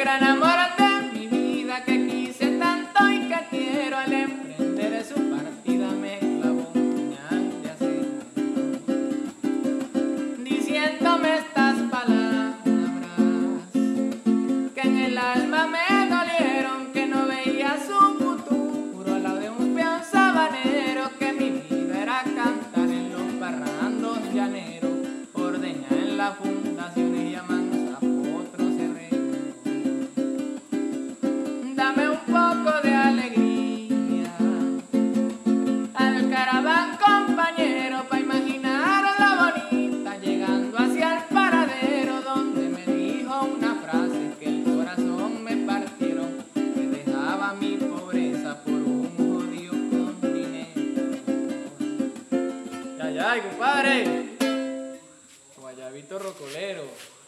gran amor de mi vida que quise tanto y que quiero al emprender su partida me clavó un puñal de acero, diciéndome estas palabras que en el alma me dolieron, que no veía su futuro al lado de un peón sabanero, que mi vida era cantar en los parrandos llaneros, ordeñar en las fundaciones y amansa potros herreros. Dame un poco de alegría al caraván compañero pa' imaginar la bonita llegando hacia el paradero donde me dijo una frase que el corazón me partieron, que dejaba mi pobreza por un jodido con dinero. Ya, compadre. Guayabito rocolero.